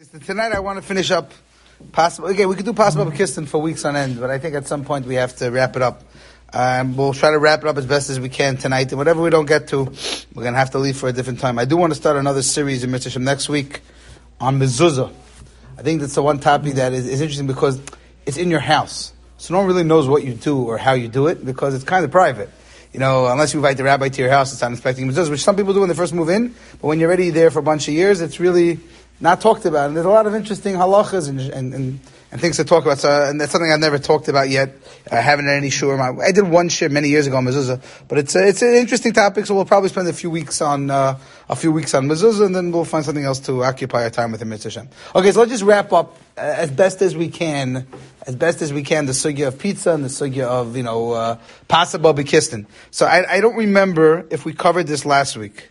Tonight I want to finish up possible. Again, we could do possible Kistin for weeks on end, but I think at some point we have to wrap it up. We'll try to wrap it up as best as we can tonight, and whatever we don't get to, we're going to have to leave for a different time. I do want to start another series in Mitzvah Shem next week on mezuzah. I think that's the one topic that is interesting because it's in your house, so no one really knows what you do or how you do it because it's kind of private. You know, unless you invite the rabbi to your house, it's not inspecting mezuzah, which some people do when they first move in, but when you're already there for a bunch of years, it's really not talked about. And there's a lot of interesting halachas and things to talk about. So, and that's something I've never talked about yet. I haven't had any shur. I did one shir many years ago on mezuzah, but it's an interesting topic. So we'll probably spend a few weeks on mezuzah, and then we'll find something else to occupy our time with in Mitzvah Shem. Okay, so let's just wrap up as best as we can the sugya of pizza and the sugya of pasa b'kistin. So I don't remember if we covered this last week.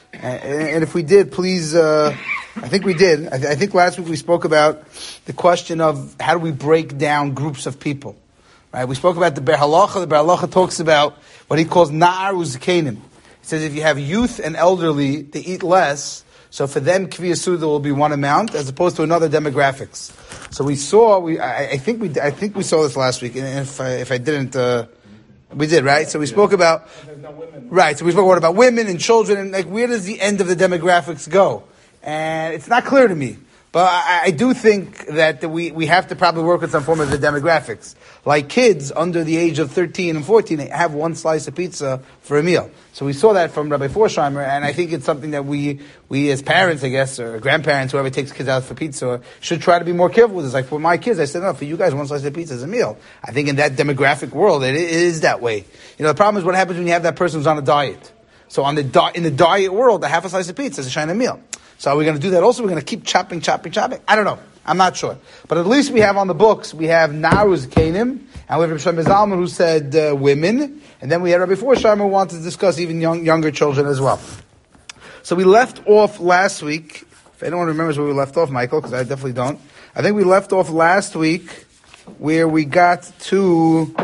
And if we did, please, I think we did. I think last week we spoke about the question of how do we break down groups of people. Right? We spoke about the Ber Halacha. The Ber Halacha talks about what he calls Na'ar Uzkenim. He says if you have youth and elderly, they eat less. So for them, Kviyas Suda will be one amount as opposed to another demographics. So we saw, I think we saw this last week. And if I didn't, we did, right? So we spoke about, right, so we spoke about women and children, and like where does the end of the demographics go? And it's not clear to me. But I do think that we have to probably work with some form of the demographics. Like kids under the age of 13 and 14 have one slice of pizza for a meal. So we saw that from Rabbi Forsheimer, and I think it's something that we as parents, I guess, or grandparents, whoever takes kids out for pizza, should try to be more careful with this. Like for my kids, I said, no, for you guys, one slice of pizza is a meal. I think in that demographic world, it is that way. The problem is what happens when you have that person who's on a diet. So in the diet world, a half a slice of pizza is a shayna meal. So are we going to do that also? We're going to keep chopping? I don't know. I'm not sure. But at least we have on the books, we have Naruz Kanim, and we have Rabbi Shlomo Zalman who said women, and then we had Rabbi Forsheimer who wanted to discuss even younger children as well. So we left off last week, if anyone remembers where we left off, Michael, because I definitely don't. I think we left off last week where we got to,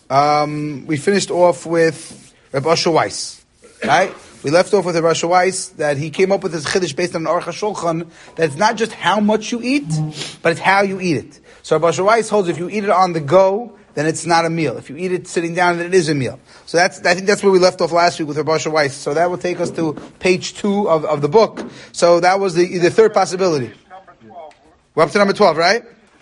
we finished off with Rabbi Asher Weiss, right? We left off with Rabbi Asher Weiss that he came up with his chiddush based on an Aruch HaShulchan that it's not just how much you eat, but it's how you eat it. So Rabbi Asher Weiss holds if you eat it on the go, then it's not a meal. If you eat it sitting down, then it is a meal. So I think that's where we left off last week with Rabbi Asher Weiss. So that will take us to page 2 of the book. So that was the third possibility. We're up to number 12, right?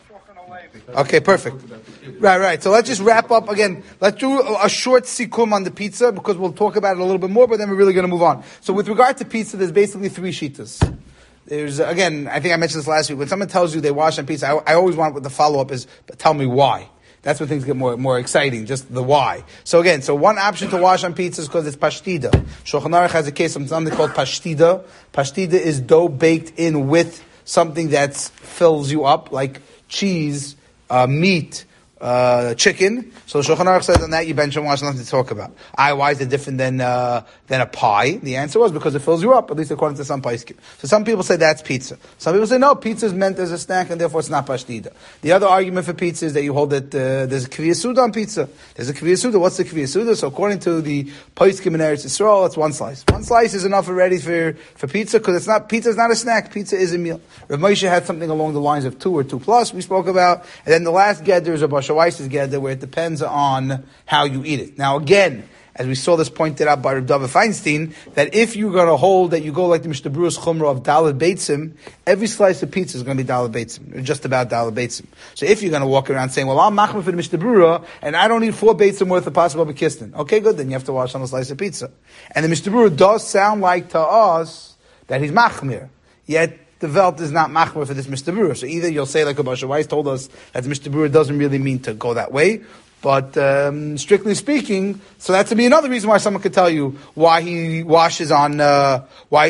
Okay, perfect. Right. So let's just wrap up again. Let's do a short sikum on the pizza because we'll talk about it a little bit more, but then we're really going to move on. So with regard to pizza, there's basically 3 shitas. There's, again, I think I mentioned this last week. When someone tells you they wash on pizza, I always want what the follow-up is, but tell me why. That's when things get more exciting, just the why. So again, one option to wash on pizza is because it's pashtida. Shulchan Aruch has a case of something called pashtida. Pashtida is dough baked in with something that fills you up, like cheese, meat, chicken. So Shulchan Aruch says on that you bench and wash, nothing to talk about. Why is it different than a pie? The answer was because it fills you up, at least according to some poskim. So some people say that's pizza. Some people say no, pizza is meant as a snack and therefore it's not pashtida. The other argument for pizza is that you hold that there's a kviyas suda on pizza. There's a kviyas suda. What's the kviyas suda? So according to the poskim in Eretz Yisrael, it's one slice. One slice is enough already for pizza because pizza is not a snack. Pizza is a meal. Rav Moshe had something along the lines of 2 or 2 plus we spoke about, and then the last gedder is Rabbi Asher Weiss's gedder where it depends on how you eat it. Now again, as we saw this pointed out by Reb David Feinstein, that if you're going to hold that you go like the Mishnah Berurah's Chumrah of Daled Beitzim, every slice of pizza is going to be Daled Beitzim, or just about Daled Beitzim. So if you're going to walk around saying, well, I'm machmir for the Mishnah Berurah, and I don't need 4 Beitzim worth of possible Bekistin. Okay, good, then you have to wash on a slice of pizza. And the Mishnah Berurah does sound like to us that he's machmir, yet the Welt is not machmir for this Mishnah Berurah. So either you'll say like Rabbi Asher Weiss told us that the Mishnah Berurah doesn't really mean to go that way, but strictly speaking, so that to be another reason why someone could tell you why he washes on a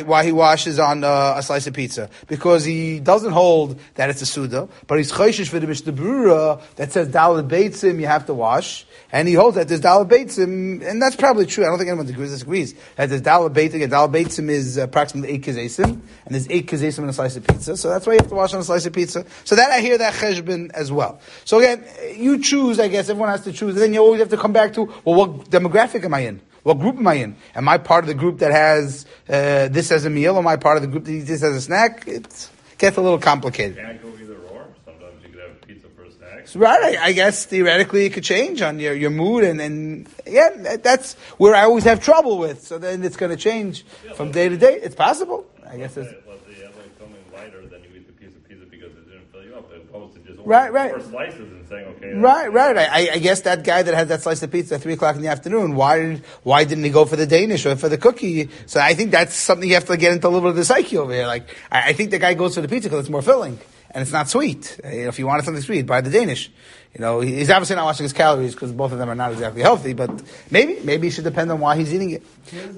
slice of pizza, because he doesn't hold that it's a suda, but he's chayshish for the Mishnah Berurah that says daled beitzim you have to wash, and he holds that there's daled beitzim, and that's probably true. I don't think anyone disagrees that there's daled beitzim. Daled beitzim is approximately 8 kazesim, and there's 8 kazesim in a slice of pizza, so that's why you have to wash on a slice of pizza. So that I hear that cheshbon as well. So again, you choose. I guess everyone has to choose. And then you always have to come back to, well, what demographic am I in? What group am I in? Am I part of the group that has this as a meal? Or am I part of the group that eats this as a snack? gets a little complicated. Can't go either or. Sometimes you could have a pizza for a snack. So, right, I guess theoretically it could change on your mood, and yeah, that's where I always have trouble with. So then it's going to change from day to day. It's possible. I guess it's... Let's say you have something lighter, then you eat the piece of pizza because it didn't fill you up, as opposed to just right. 4 slices and saying, okay. Right. I guess that guy that had that slice of pizza at 3:00 in the afternoon, why didn't he go for the Danish or for the cookie? So I think that's something you have to get into a little bit of the psyche over here. Like, I think the guy goes for the pizza because it's more filling and it's not sweet. If you wanted something sweet, buy the Danish. He's obviously not watching his calories because both of them are not exactly healthy, but maybe it should depend on why he's eating it.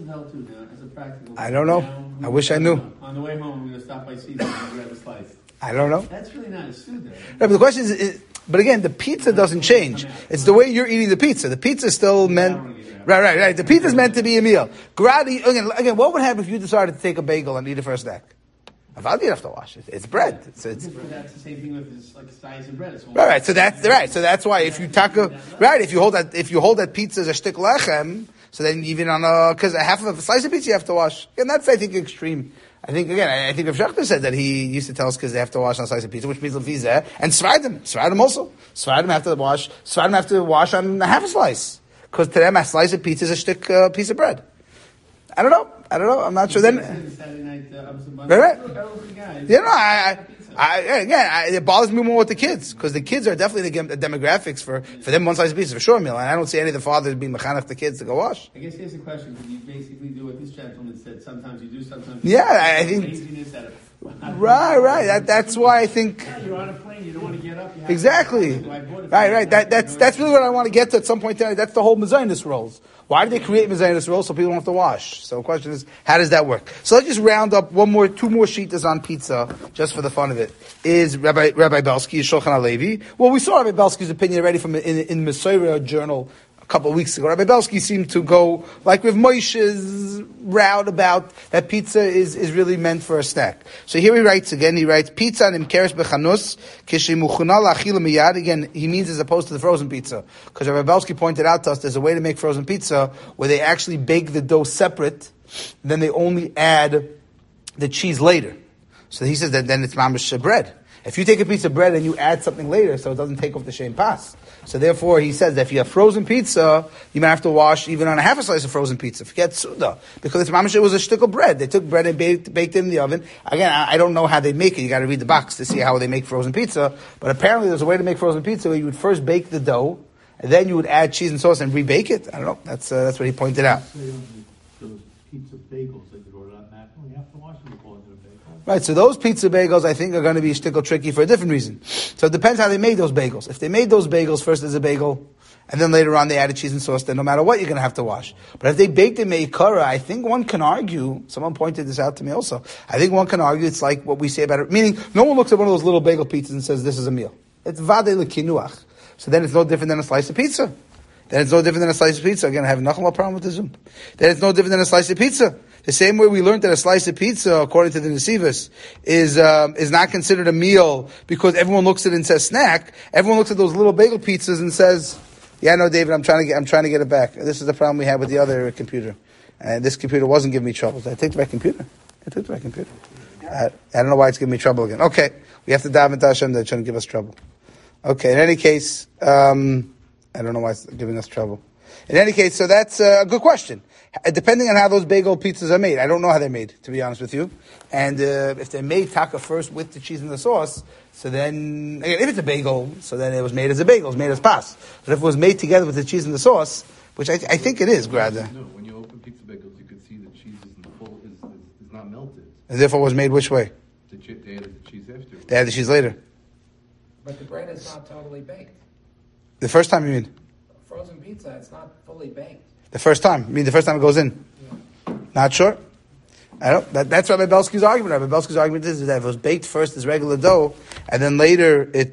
I don't know. I wish I knew. On the way home, I'm going to stop by Caesar and grab a slice. I don't know. That's really not a stew, though. Right, but the question is, but again, the pizza doesn't change. It's the way you're eating the pizza. The pizza is still meant... Right. The pizza is meant to be a meal. Again, what would happen if you decided to take a bagel and eat it for a snack? Avadi, you have to wash it. It's bread. That's the same thing with this, like size of bread. It's right. So that's why if you if you hold that pizza as a shtik lechem, so then even because half of a slice of pizza you have to wash. And that's, I think, extreme. I think Rav Shechter said that he used to tell us because they have to wash on a slice of pizza, which means lefizeh, and Svardim also. Svardim have to wash on half a slice. Because to them, a slice of pizza is a shtik piece of bread. I don't know. I'm not sure. Then, right. It bothers me more with the kids because the kids are definitely the demographics for them one slice of pizza for sure meal, and I don't see any of the fathers being mechanech the kids to go wash. I guess here's the question: because you basically do what this gentleman said. Sometimes you do, sometimes you I think. Right. That's why I think. You're on a plane. You don't want to get up. Exactly. Right. That's really what I want to get to at some point. That's the whole mezainis rolls. Why did they create mezainis rolls so people don't have to wash? So the question is, how does that work? So let's just round up two more shitas on pizza, just for the fun of it. Is Rabbi Belsky, Shulchan Alevi? Well, we saw Rabbi Belsky's opinion already from in Mesorah journal a couple of weeks ago. Rabbi Belsky seemed to go like with Moshe's route about that pizza is really meant for a snack. So here he writes, pizza nimkeres bechanus kishimuchuna lachila miyad. Again, he means as opposed to the frozen pizza. Because Rabbi Belsky pointed out to us there's a way to make frozen pizza where they actually bake the dough separate, then they only add the cheese later. So he says that then it's mamish bread. If you take a piece of bread and you add something later, so it doesn't take off the shem pas. So therefore, he says that if you have frozen pizza, you might have to wash even on a half a slice of frozen pizza. Forget suda. Because it's mamish, it was a shtick of bread. They took bread and baked it in the oven. Again, I don't know how they make it. You got to read the box to see how they make frozen pizza. But apparently there's a way to make frozen pizza where you would first bake the dough, and then you would add cheese and sauce and rebake it. I don't know. That's what he pointed out. Those pizza bagels that you order on that, you have to wash them before they're bagels. Right, so those pizza bagels, I think, are going to be shtickle tricky for a different reason. So it depends how they made those bagels. If they made those bagels first as a bagel, and then later on they added cheese and sauce, then no matter what, you're going to have to wash. But if they baked it meikara, I think one can argue, someone pointed this out to me also, I think one can argue it's like what we say about it, meaning no one looks at one of those little bagel pizzas and says, this is a meal. It's vade lekinuach. So then it's no different than a slice of pizza. Then it's no different than a slice of pizza. Again, I have nothing problem with the Zoom. Then it's no different than a slice of pizza. The same way we learned that a slice of pizza, according to the Nesivos, is not considered a meal because everyone looks at it and says snack. Everyone looks at those little bagel pizzas and says, "Yeah, no, David, I'm trying to get it back." This is the problem we had with the other computer, and this computer wasn't giving me trouble. Did I take the back computer? I took the back computer. I don't know why it's giving me trouble again. Okay, we have to dive into Hashem that shouldn't give us trouble. Okay, in any case, I don't know why it's giving us trouble. In any case, so that's a good question. Depending on how those bagel pizzas are made. I don't know how they're made, to be honest with you. And if they're made taka first with the cheese and the sauce, so then, again, if it's a bagel, so then it was made as a bagel, it was made as pas. But if it was made together with the cheese and the sauce, which I think it is, Grada. No, when you open pizza bagels, you could see the cheese is not melted. And therefore it was made which way? They added the cheese after. They added the cheese later. But the bread is not totally baked. The first time, you mean? Frozen pizza, it's not fully baked. The first time. I mean, the first time it goes in. Yeah. Not sure. I don't. That's Rabbi Belsky's argument. Rabbi Belsky's argument is that if it was baked first as regular dough, and then later it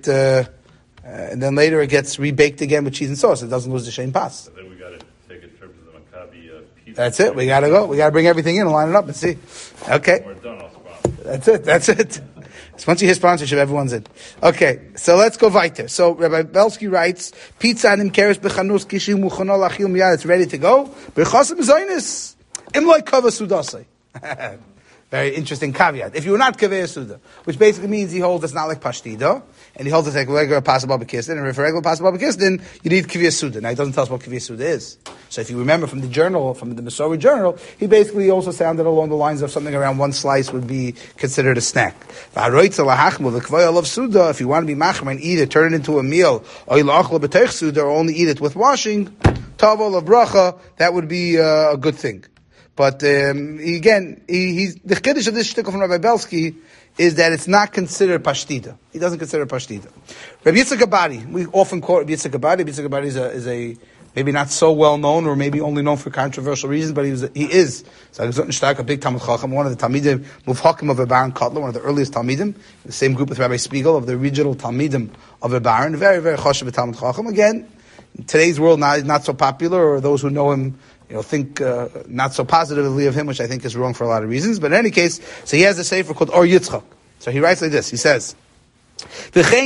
gets rebaked again with cheese and sauce, it doesn't lose the shem pas. So then we got to take a trip to the Maccabi pizza. That's it. We got to go. We got to bring everything in and line it up and see. Okay. We're done. I'll sponsor. That's it. So once you hear sponsorship, everyone's in. Okay, so let's go weiter. So Rabbi Belsky writes, Pizza anim keres bechanus kishim muchana lachil miyad. It's ready to go. B'chasim zaynis. Im loy kava sudasei. Very interesting caveat. If you were not Kaveh Suda, which basically means he holds it's not like Pashtida, and he holds it's like regular possible Bakistan, and for regular possible Bakistan, you need Kaveh Suda. Now, he doesn't tell us what Kaveh Suda is. So if you remember from the journal, from the Masori journal, he basically also sounded along the lines of something around one slice would be considered a snack. If you want to be machmer and eat it, turn it into a meal, or only eat it with washing, tavo of bracha, that would be a good thing. But again, he's the chiddush of this shtickle from Rabbi Belsky is that it's not considered pashtida. He doesn't consider pashtida. Rabbi Yitzchak Abadi, we often quote Rabbi Yitzchak Abadi. Rabbi Yitzchak Abadi is a maybe not so well known, or maybe only known for controversial reasons, but he is. So a big Talmid Chacham, one of the Talmidim Muvhakim of Baron Kotler, one of the earliest Talmidim, the same group with Rabbi Spiegel of the original Talmidim of Baron. Very, very choshev Talmid Chacham. Again, in today's world, not so popular, or those who know him, think not so positively of him, which I think is wrong for a lot of reasons. But in any case, so he has a sefer called Or Yitzchak. So he writes like this. He says, he says,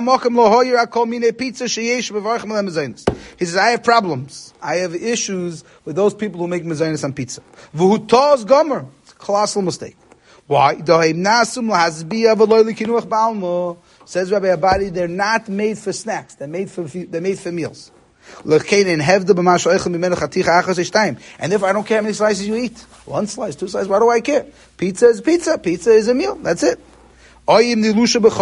I have problems. I have issues with those people who make mezainis on pizza. It's a colossal mistake. Why? Says Rabbi Abadi, they're not made for snacks. They're made for meals. And therefore I don't care how many slices you eat. 1 slice, 2 slices, why do I care? Pizza is pizza. Pizza is a meal. That's it. I don't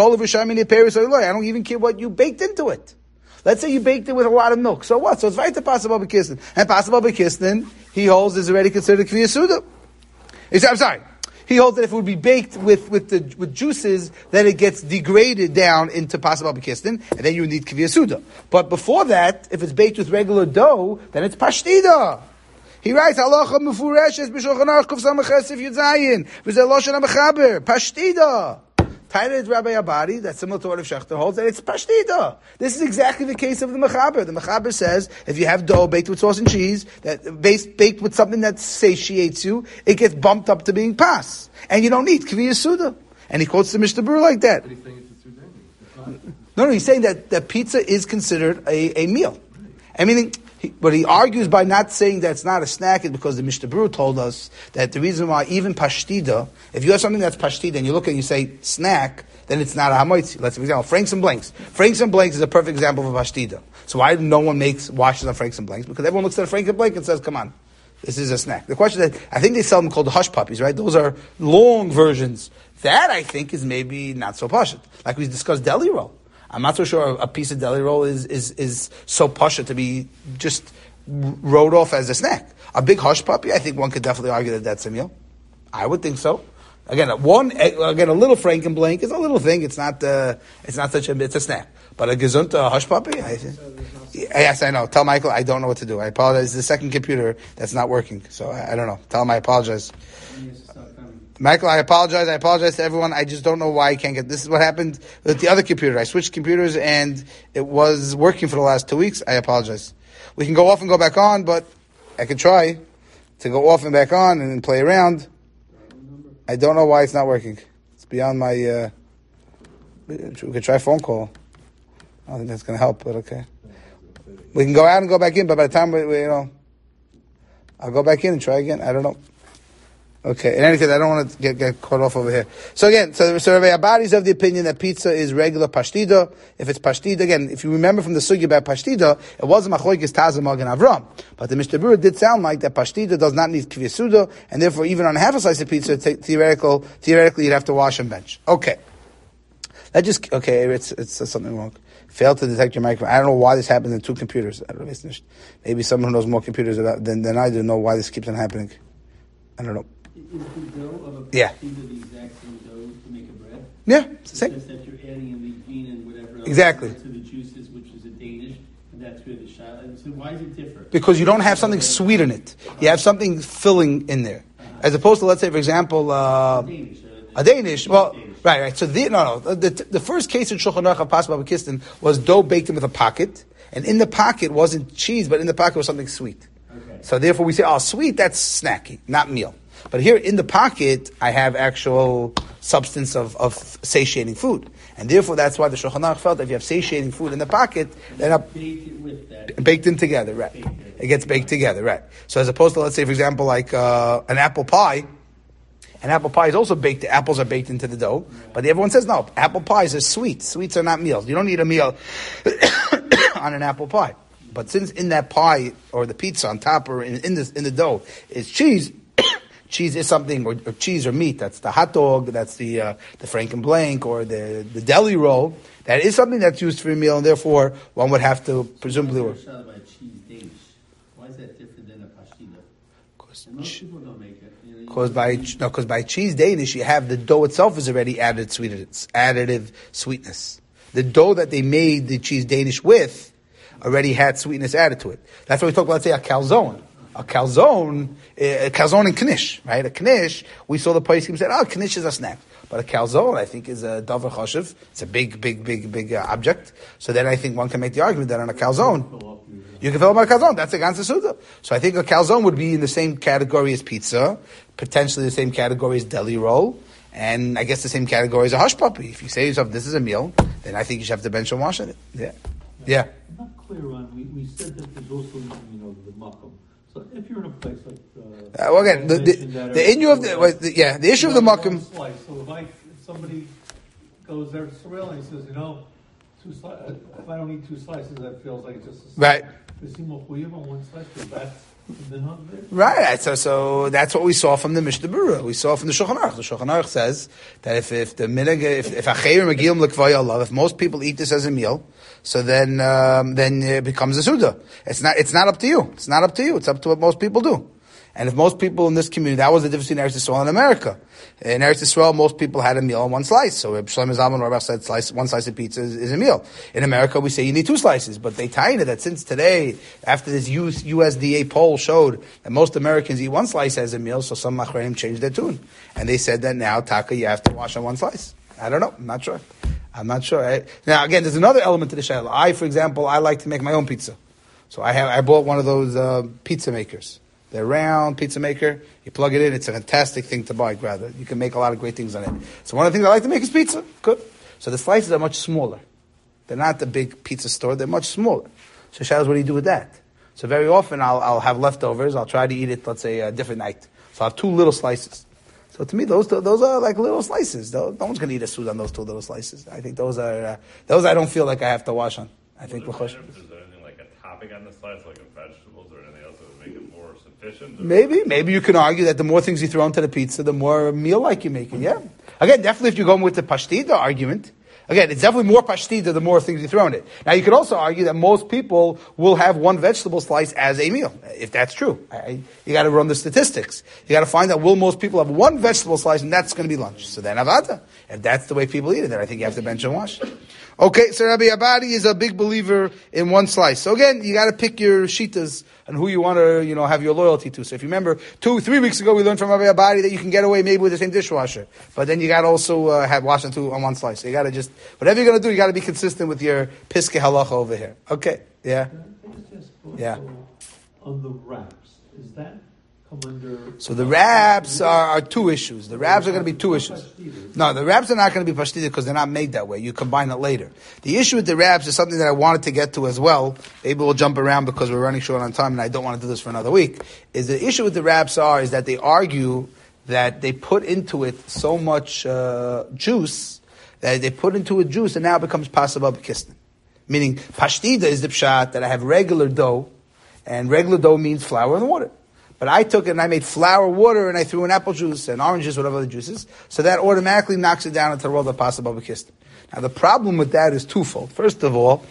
even care what you baked into it. Let's say you baked it with a lot of milk. So what? So it's right to possible bekistin. And possible bekistin, he holds, is already considered Kviyah Suda. I'm sorry. He holds that if it would be baked with juices, then it gets degraded down into possible bekistin, and then you need Kviyah Suda. But before that, if it's baked with regular dough, then it's pashtida. He writes, Halacha mefureshes b'shulchan aruch kuf samach esif yud zayin, v'zeh loshen ha'mechaber, pashtida. Tained Rabbi Abadi, that's similar to what Rav Shechter holds, that it's pashtida. This is exactly the case of the mechaber. The mechaber says, if you have dough baked with sauce and cheese, that baked with something that satiates you, it gets bumped up to being pas. And you don't need Kviyah Suda. And he quotes the Mishnah Berurah like that. But he's saying it's a Sudan. No, he's saying that pizza is considered a meal. I mean, but he argues by not saying that it's not a snack is because the Mishnah Berurah told us that the reason why even pashtida, if you have something that's pashtida and you look and you say snack, then it's not a hamoitzi. Let's for example, Franks and Blanks. Franks and Blanks is a perfect example of a pashtida. So why no one washes on Franks and Blanks? Because everyone looks at a Frank and Blank and says, come on, this is a snack. The question is, I think they sell them called the hush puppies, right? Those are long versions. That I think is maybe not so pashut. Like we discussed deli roll. I'm not so sure a piece of deli roll is so pashut to be just wrote off as a snack. A big hush puppy, I think one could definitely argue that that's a meal. I would think so. Again, a little Frank and Blank is a little thing. It's not such it's a snack. But a gesunta hush puppy, yes, I know. Tell Michael I don't know what to do. I apologize. It's the second computer that's not working, so I don't know. Tell him I apologize. Michael, I apologize. I apologize to everyone. I just don't know why I can't get. This is what happened with the other computer. I switched computers and it was working for the last 2 weeks. I apologize. We can go off and go back on, but I could try to go off and back on and then play around. I don't know why it's not working. It's beyond my. We could try phone call. I don't think that's going to help, but okay. We can go out and go back in, but by the time I'll go back in and try again. I don't know. Okay, in any case, I don't want to get caught off over here. So again, so Rabbi Abadi is of the opinion that pizza is regular pashtida. If it's pashtida, again, if you remember from the sugya about pashtida, it wasn't machlokes Tazamag and Avram. But the Mishnah Berurah did sound like that pashtida does not need Kviyah Suda, and therefore even on half a slice of pizza, theoretically you'd have to wash and bench. Okay. It's something wrong. Failed to detect your microphone. I don't know why this happens in 2 computers. Maybe someone who knows more computers than I do know why this keeps on happening. I don't know. Is the dough of a Yeah. pashtida the exact same dough to make a bread? Yeah, it's the It's same. just that you're adding in the bean and whatever else Exactly. to the juices, which is a Danish, and that's where the shot. So why is it different? Because you don't have something sweet in it. You have something filling in there. As opposed to, let's say, for example, Danish. a Danish. Well, Danish. right. So the first case in Shulchan Aruch of Pasba B'Kistin was dough baked in with a pocket, and in the pocket wasn't cheese, but in the pocket was something sweet. Okay. So therefore we say, sweet, that's snacky, not meal. But here in the pocket, I have actual substance of satiating food. And therefore that's why the Shulchan Aruch felt that if you have satiating food in the pocket, then Bake it with that. baked in together, right? It gets baked together, right? So as opposed to, let's say, for example, like an apple pie, And apple pie is also baked. The apples are baked into the dough. But everyone says, no, apple pies are sweet. Sweets are not meals. You don't eat a meal on an apple pie. But since in that pie or the pizza on top or in the dough is cheese, cheese is something, or cheese or meat. That's the hot dog. That's the Frankenblank or the deli roll. That is something that's used for a meal, and therefore one would have to presumably. Why is that different than a pastilla? Most people don't make it. Because by cheese Danish, you have the dough itself is already additive sweetness. The dough that they made the cheese Danish with already had sweetness added to it. That's why we talk about, let's say, a calzone. A calzone and knish, right? A knish, we saw the poskim said, oh, knish is a snack. But a calzone, I think, is a davar choshev. It's a big object. So then I think one can make the argument that on a calzone, you can fill up a calzone. That's a ganze suda. So I think a calzone would be in the same category as pizza, potentially the same category as deli roll, and I guess the same category as a hush puppy. If you say to yourself, this is a meal, then I think you should have to bench and wash it. Yeah. I'm not clear on, we said that there's also, the makam. So if you're in a place like, well, again, the issue of the issue of the makam. So if somebody goes there to Sorrel and he says, if I don't eat 2 slices, that feels like it's just a right. One slice, Right, so that's what we saw from the Mishnah Berurah. We saw from the Shulchan Aruch. The Shulchan Aruch says that if most people eat this as a meal, so then it becomes a suda. It's not up to you. It's not up to you. It's up to what most people do. And if most people in this community, that was the difference between Eretz Yisrael and America. In Eretz Yisrael, most people had a meal on 1 slice. So Shlomo Zalman Auerbach said 1 slice of pizza is a meal. In America, we say you need 2 slices. But they tie into that since today, after this USDA poll showed that most Americans eat 1 slice as a meal, so some Machraim changed their tune. And they said that now, Taka, you have to wash on 1 slice. I don't know. I'm not sure. Now, again, there's another element to the shayla. For example, I like to make my own pizza. So I bought one of those pizza makers. They're round, pizza maker. You plug it in. It's a fantastic thing to buy, rather. You can make a lot of great things on it. So one of the things I like to make is pizza. Good. So the slices are much smaller. They're not the big pizza store. They're much smaller. So Shabbos, what do you do with that? So very often I'll have leftovers. I'll try to eat it, let's say, a different night. So I'll have 2 little slices. So to me, those are like little slices. No one's going to eat a suit on those 2 little slices. I think those I don't feel like I have to wash on. I think if there's anything like a topping on the slice, like a vegetables or anything else that would make it more sufficient? Maybe you can argue that the more things you throw into the pizza, the more meal-like you make it. Yeah. Again, definitely if you're going with the pashtida argument, again, it's definitely more pashtida the more things you throw in it. Now, you could also argue that most people will have 1 vegetable slice as a meal, if that's true. You got to run the statistics. You got to find out, will most people have 1 vegetable slice, and that's going to be lunch. So then avada. If that's the way people eat it, then I think you have to bench and wash. Okay, so Rabbi Abadi is a big believer in 1 slice. So again, you got to pick your shitas and who you want to, have your loyalty to. So if you remember, 2-3 weeks ago, we learned from Rabbi Abadi that you can get away maybe with the same dishwasher, but then you got to also have wash on 1 slice. So you got to just whatever you're going to do, you got to be consistent with your piskei halacha over here. Okay, yeah, yeah. On the wraps, is that come under? So the wraps are 2 issues. The wraps are going to be 2 issues. No, the wraps are not going to be pashtida because they're not made that way. You combine it later. The issue with the wraps is something that I wanted to get to as well. Maybe we'll jump around because we're running short on time and I don't want to do this for another week. Is the issue with the wraps is that they argue that they put into it so much juice that they put into it juice and now it becomes pasabah b'kisnin. Meaning pashtida is the pshat that I have regular dough, and regular dough means flour and water. But I took it and I made flour, water, and I threw in apple juice and oranges, whatever other juices. So that automatically knocks it down into the world of pasabah b'kisnin. Now the problem with that is twofold. First of all,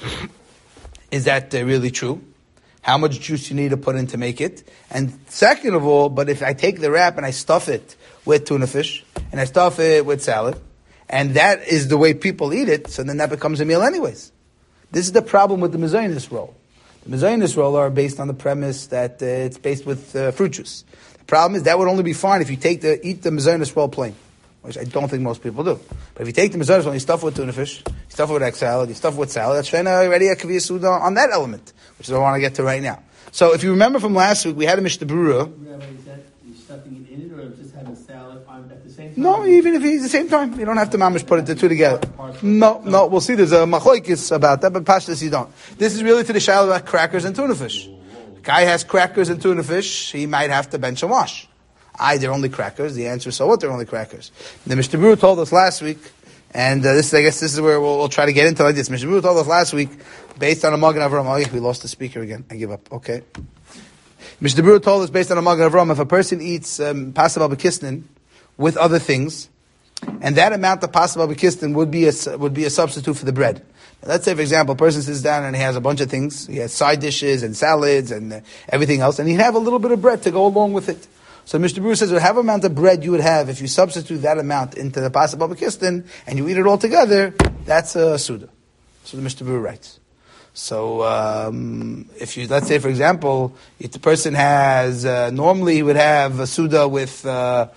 is that really true? How much juice you need to put in to make it? And second of all, but if I take the wrap and I stuff it with tuna fish, and I stuff it with salad, and that is the way people eat it, so then that becomes a meal anyways. This is the problem with the mezainis roll. The mezainis roll are based on the premise that it's based with fruit juice. The problem is that would only be fine if you eat the mezainis roll plain, which I don't think most people do. But if you take the mezainis roll and you stuff it with tuna fish, you stuff it with egg salad, you stuff it with salad, that's already a kaviyah suda on that element, which is what I want to get to right now. So if you remember from last week, we had a Mishnah Berurah. Is that you stuffing it in it or just having salad at the same time? No, even if it's the same time. You don't have to mamish put the 2 together. No, we'll see. There's a machlokes about that, but pashtas you don't. This is really to the shayla about crackers and tuna fish. Guy has crackers and tuna fish, he might have to bench and wash. They're only crackers. The answer is, so what? They're only crackers. The Mishnah Berurah told us last week, and I guess this is where we'll try to get into like this. Mishnah Berurah told us last week, based on a Magen Avraham. Oh, yeah, we lost the speaker again. I give up. Okay. Mishnah Berurah told us, based on a Magen Avraham, if a person eats Pasav Abakisnin with other things, and that amount of Pasav Abakisnin would be a substitute for the bread. Now, let's say, for example, a person sits down and he has a bunch of things. He has side dishes and salads and everything else, and he'd have a little bit of bread to go along with it. So Mishnah Berurah says, whatever amount of bread you would have, if you substitute that amount into the Pasav Abakisnin and you eat it all together, that's a Suda. So the Mishnah Berurah writes. So, if you, let's say, for example, if the person has, normally he would have a Suda with a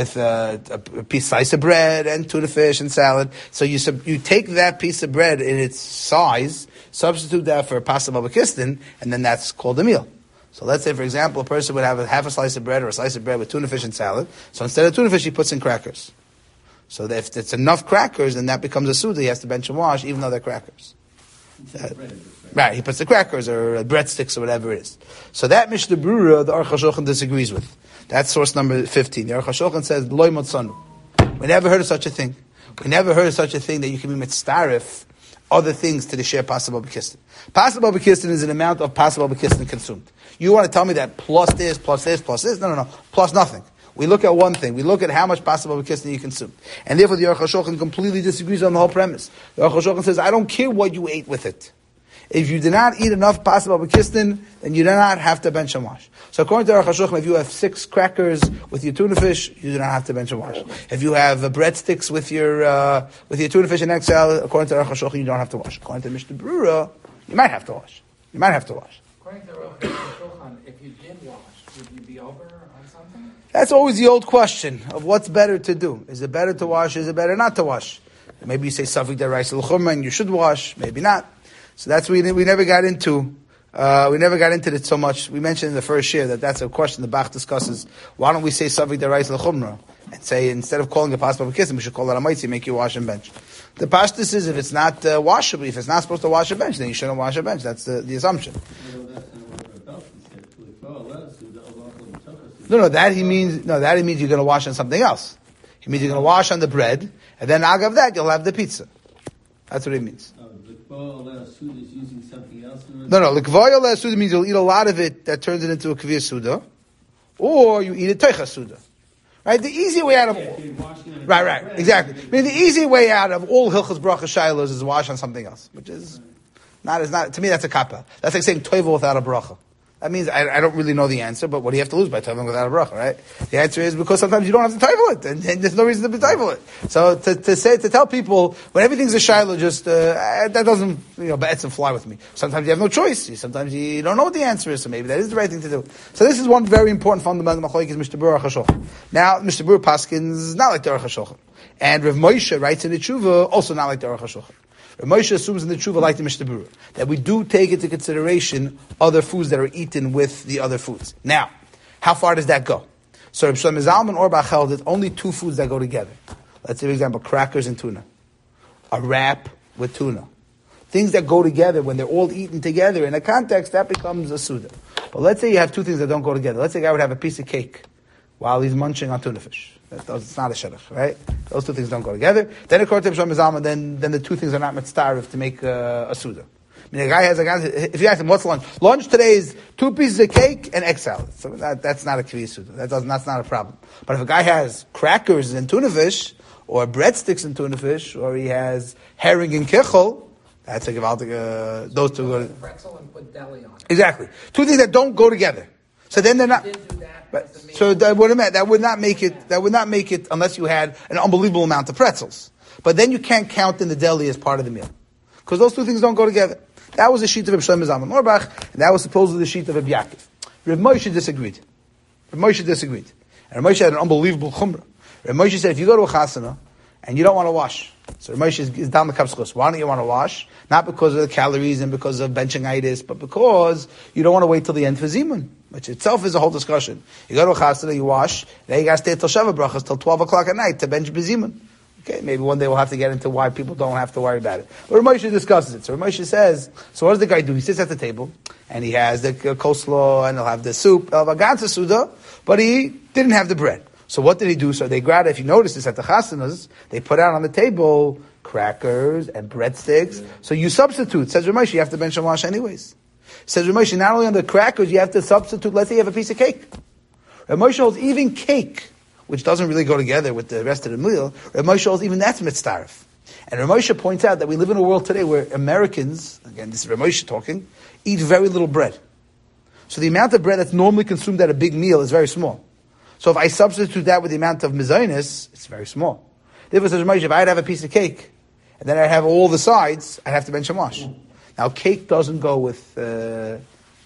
slice of bread and tuna fish and salad. So you take that piece of bread in its size, substitute that for a Pasav Abakisnin, and then that's called a meal. So let's say, for example, a person would have half a slice of bread or a slice of bread with tuna fish and salad. So instead of tuna fish, he puts in crackers. So that if it's enough crackers, then that becomes a Suda. He has to bench and wash, even though they're crackers. Right, he puts the crackers or breadsticks or whatever it is. So that Mishnah Berurah, the Aruch HaShulchan disagrees with. That's source number 15. The Aruch HaShulchan says, Loi motzanu. We never heard of such a thing. We never heard of such a thing that you can be mitztarif other things to the share Pasav Abakisnin. Pasav Abakisnin is an amount of Pasav Abakisnin consumed. You want to tell me that plus this, plus this, plus this? No. Plus nothing. We look at one thing. We look at how much Pasav Abakisnin you consume. And therefore the Aruch HaShulchan completely disagrees on the whole premise. The Aruch HaShulchan says, I don't care what you ate with it. If you did not eat enough Pasav Abakisnin, then you do not have to bench and wash. So according to Aruch HaShulchan, if you have 6 crackers with your tuna fish, you do not have to bench and wash. If you have breadsticks with your tuna fish and egg salad, according to Aruch HaShulchan, you don't have to wash. According to Mishnah Berurah, you might have to wash. According to Aruch HaShulchan, if you did wash, would you be over on something? That's always the old question of what's better to do. Is it better to wash? Is it better not to wash? Maybe you say Safik Daraisa L'Chumra and you should wash. Maybe not. So that's we never got into. We never got into it so much. We mentioned in the first year that's a question the Bach discusses. Why don't we say Safik Daraisa L'Chumra and say instead of calling it Pasav Abakisnin, we should call it a Maitzi, make you wash and bench. The pashtus is if it's not washable, if it's not supposed to wash a bench, then you shouldn't wash a bench. That's the assumption. No, that he means you're going to wash on something else. He means you're going to wash on the bread, and then agav that you'll have the pizza. That's what he means. No. L'kvoya le'asuda means you'll eat a lot of it that turns it into a kviya suda, or you eat a teicha suda. Right? The easy way out of right, exactly. I mean, the easy way out of all hilchos bracha shaylos is wash on something else, which is not to me that's a kappa. That's like saying toivel without a bracha. That means I don't really know the answer, but what do you have to lose by toiveling without a bracha, right? The answer is because sometimes you don't have to toivel it, and there's no reason to be toivel it. So to tell people when everything's a shiloh, just that doesn't bats and fly with me. Sometimes you have no choice. Sometimes you don't know what the answer is, so maybe that is the right thing to do. So this is one very important fundamental machlokes is Mishnah Berurah HaShulchan. Now Mishnah Berurah Paskins not like the Aruch HaShulchan, and Rav Moshe writes in the Tshuva also not like the Aruch HaShulchan. Rav Moshe assumes in the Tshuva, like the Mishnah Berurah, that we do take into consideration other foods that are eaten with the other foods. Now, how far does that go? So Rav Shlomo Zalman Auerbach held that only 2 foods that go together. Let's say, for example, crackers and tuna. A wrap with tuna. Things that go together, when they're all eaten together in a context, that becomes a Suda. But let's say you have 2 things that don't go together. Let's say a guy would have a piece of cake while he's munching on tuna fish. It's not a shidduch, right? Those 2 things don't go together. Then according to Rav Shlomo Zalman, then the 2 things are not mitzvah to make a Suda. I mean, a guy has if you ask him, what's lunch? Lunch today is 2 pieces of cake and egg salad. So that's not a kviya Suda. That's not a problem. But if a guy has crackers and tuna fish, or breadsticks and tuna fish, or he has herring and kichel, that's a gewaltige, those 2 go together. Pretzel and put deli on it. Exactly. 2 things that don't go together. So then they're not. So that would not make it unless you had an unbelievable amount of pretzels. But then you can't count in the deli as part of the meal. Because those 2 things don't go together. That was the sheet of Rav Shlomo Zalman Auerbach, and that was supposedly the sheet of Reb Yaakov. Rav Moshe disagreed. And Rav Moshe had an unbelievable chumrah. Rav Moshe said, if you go to a chasana, and you don't want to wash, so Rav Moshe is down the kapschus. Why don't you want to wash? Not because of the calories and because of benching-itis, but because you don't want to wait till the end for zimun, which itself is a whole discussion. You go to a chasana, you wash, then you got to stay till Sheva brachas, till 12 o'clock at night to bench bezimun. Okay, maybe one day we'll have to get into why people don't have to worry about it. But Rav Moshe discusses it. So Rav Moshe says, so what does the guy do? He sits at the table, and he has the coleslaw, and he'll have the soup, he'll have a ganze suda, but he didn't have the bread. So what did he do? So they grabbed, if you notice this at the chasanas, they put out on the table crackers and breadsticks. So you substitute. Says Rav Moshe, you have to ben shamash anyways. Says Rav Moshe, not only on the crackers, you have to substitute, let's say you have a piece of cake. Rav Moshe holds even cake, which doesn't really go together with the rest of the meal. Rav Moshe holds even that's mitzdarif. And Rav Moshe points out that we live in a world today where Americans, again, this is Rav Moshe talking, eat very little bread. So the amount of bread that's normally consumed at a big meal is very small. So if I substitute that with the amount of mezainis, it's very small. Therefore, says Rav Moshe, if I'd have a piece of cake, and then I'd have all the sides, I'd have to ben shamash. Now, cake doesn't go with a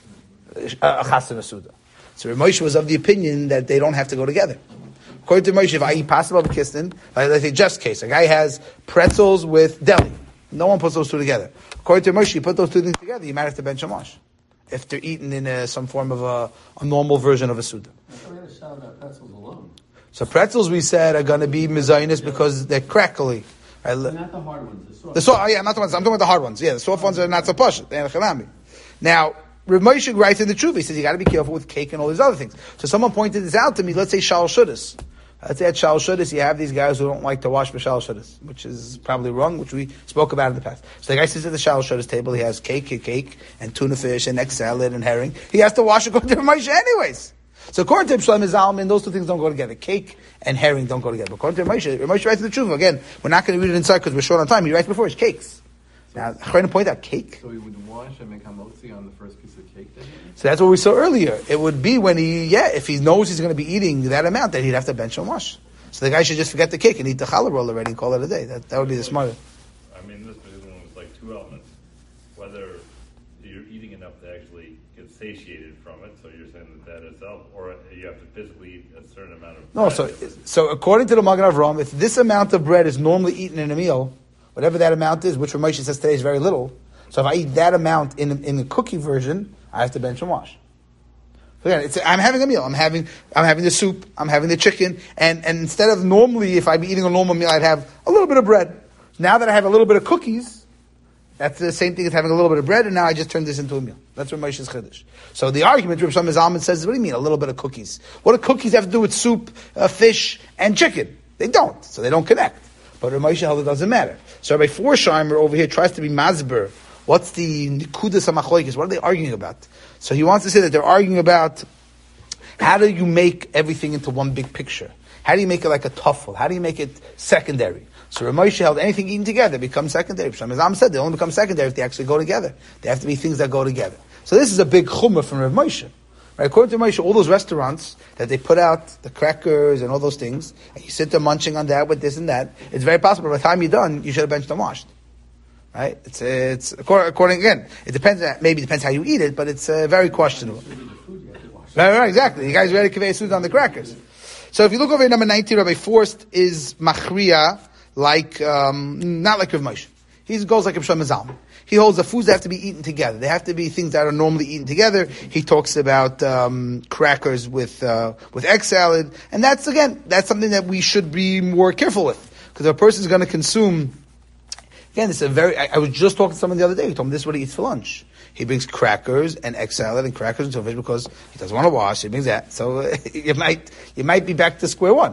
chasana suda. So Rav Moshe was of the opinion that they don't have to go together. According to Moshe, if I eat pasta b'kistin, like let's say just case, a guy has pretzels with deli. No one puts those two together. According to Moshe, you put those two things together, you might have to ben shamash. If they're eaten in some form of a normal version of a suda. I thought we had a shout about pretzels alone. So pretzels, we said, are going to be mezainis because they're crackly. Right? Not the hard ones, the soft The soft, not the ones. I'm talking about the hard ones. Yeah, the soft ones are not so posh. They're chalami. Now, Rav Moshe writes in the truth. He says you got to be careful with cake and all these other things. So someone pointed this out to me. Let's say shal shudas. Let's say at shal shudas you have these guys who don't like to wash b'shal shudas, which is probably wrong, which we spoke about in the past. So the guy sits at the shal shudas table. He has cake, and tuna fish, and egg salad, and herring. He has to wash according to Rav Moshe anyways. So according to Shlomo Zalman, those two things don't go together. Cake and herring don't go together. But according to Rav Moshe writes in the truth. Again, we're not going to read it inside because we're short on time. He writes before it's cakes. Now, I'm trying to point out cake. So he would wash and make hamotzi on the first piece of cake that he ate? So that's what we saw earlier. It would be when if he knows he's going to be eating that amount, then he'd have to bench and wash. So the guy should just forget the cake and eat the challah roll already and call it a day. That would be the smarter. I mean, this particular one was like two elements. Whether you're eating enough to actually get satiated from it, so you're saying that itself, or you have to physically eat a certain amount of No, bread. so according to the Magen Avraham, if this amount of bread is normally eaten in a meal, whatever that amount is, which Rav Moshe says today is very little, so if I eat that amount in the cookie version, I have to bench and wash. So again, I'm having a meal. I'm having the soup. I'm having the chicken, and instead of normally, if I'd be eating a normal meal, I'd have a little bit of bread. Now that I have a little bit of cookies, that's the same thing as having a little bit of bread, and now I just turned this into a meal. That's Rav Moshe's chiddush. So the argument, Rav Shlomo Zalman says, what do you mean a little bit of cookies? What do cookies have to do with soup, fish, and chicken? They don't. So they don't connect. But Rav Moshe held it doesn't matter. So Rabbi Forsheimer over here tries to be mazber. What's the nikudas hamachoikis? What are they arguing about? So he wants to say that they're arguing about how do you make everything into one big picture? How do you make it like a tuffle? How do you make it secondary? So Rav Moshe held anything eaten together becomes secondary. Shlomo said they only become secondary if they actually go together. They have to be things that go together. So this is a big chumrah from Rav Moshe. Right? According to Moshe, all those restaurants that they put out the crackers and all those things, and you sit there munching on that with this and that, it's very possible by the time you're done, you should have benched and washed. Right? It's according again. It depends. Maybe depends how you eat it, but it's very questionable. Right, exactly. You guys ready to convey food on the crackers. So if you look over at number 19, Rabbi Forst is machriya like not like Rav Moshe. He goes like Rav Shlomo Zalman. He holds the foods that have to be eaten together. They have to be things that are normally eaten together. He talks about crackers with egg salad, and that's something that we should be more careful with, because if a person is going to consume. Again, it's I was just talking to someone the other day. He told me this is what he eats for lunch. He brings crackers and egg salad and crackers and fish because he doesn't want to wash. He brings that. So you might be back to square one.